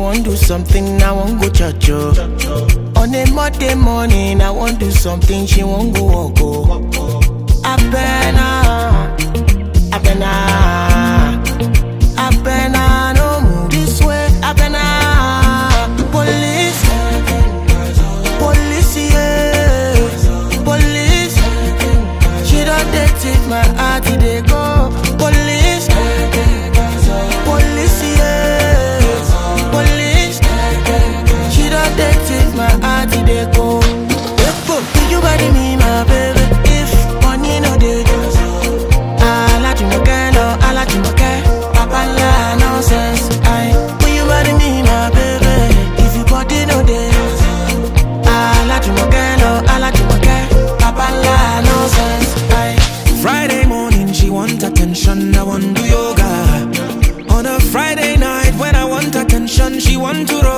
want do something, I want go church. On a Monday morning, I want do something, she won't go walk. I better, no move this way. I better, police, police, yeah, police. She don't take my heart, they go. Police, police, yeah, police. She don't take my heart, they go. Did you body me, my baby? If money no dey, I like you again, no, I like you again. Papa la nonsense, will you body me, my baby? If you body no dey, I like you again, no, I like you again. Papa la nonsense, Friday morning, she want attention, I want do yoga. On a Friday night, when I want attention, she want to roll.